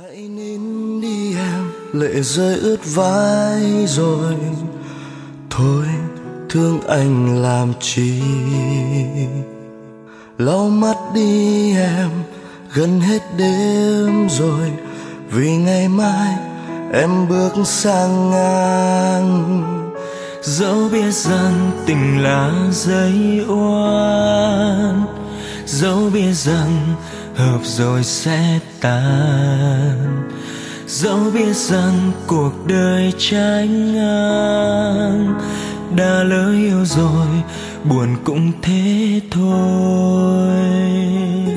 Hãy nín đi em, lệ rơi ướt vai rồi. Thôi thương anh làm chi, lau mắt đi em, gần hết đêm rồi. Vì ngày mai em bước sang ngang. Dẫu biết rằng tình là giấy oan, dẫu biết rằng hợp rồi sẽ tàn, dẫu biết rằng cuộc đời trái ngang. Đã lỡ yêu rồi, buồn cũng thế thôi.